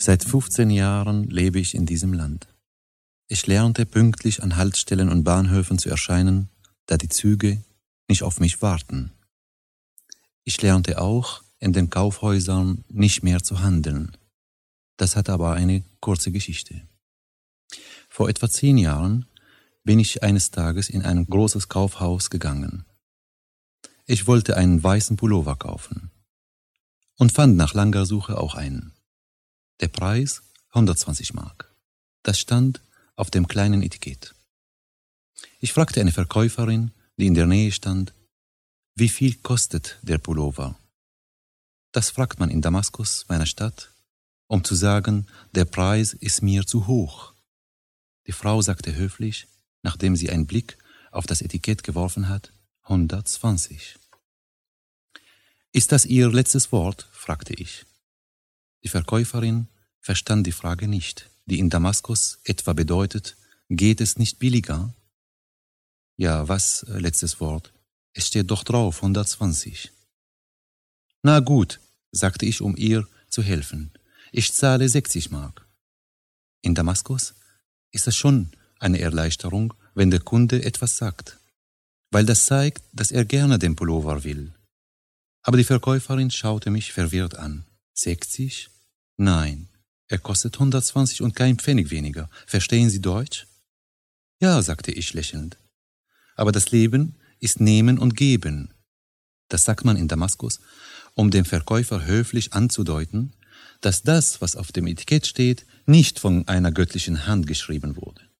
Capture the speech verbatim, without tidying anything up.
Seit fünfzehn Jahren lebe ich in diesem Land. Ich lernte pünktlich an Haltestellen und Bahnhöfen zu erscheinen, da die Züge nicht auf mich warten. Ich lernte auch, in den Kaufhäusern nicht mehr zu handeln. Das hat aber eine kurze Geschichte. Vor etwa zehn Jahren bin ich eines Tages in ein großes Kaufhaus gegangen. Ich wollte einen weißen Pullover kaufen und fand nach langer Suche auch einen. Der Preis hundertzwanzig Mark. Das stand auf dem kleinen Etikett. Ich fragte eine Verkäuferin, die in der Nähe stand, wie viel kostet der Pullover? Das fragt man in Damaskus, meiner Stadt, um zu sagen, der Preis ist mir zu hoch. Die Frau sagte höflich, nachdem sie einen Blick auf das Etikett geworfen hat, hundertzwanzig. Ist das Ihr letztes Wort? Fragte ich. Die Verkäuferin verstand die Frage nicht, die in Damaskus etwa bedeutet, geht es nicht billiger? Ja, was, äh, letztes Wort? Es steht doch drauf, hundertzwanzig. Na gut, sagte ich, um ihr zu helfen. Ich zahle sechzig Mark. In Damaskus ist es schon eine Erleichterung, wenn der Kunde etwas sagt, weil das zeigt, dass er gerne den Pullover will. Aber die Verkäuferin schaute mich verwirrt an. sechzig? Nein, er kostet hundertzwanzig und kein Pfennig weniger. Verstehen Sie Deutsch? Ja, sagte ich lächelnd. Aber das Leben ist Nehmen und Geben. Das sagt man in Damaskus, um dem Verkäufer höflich anzudeuten, dass das, was auf dem Etikett steht, nicht von einer göttlichen Hand geschrieben wurde.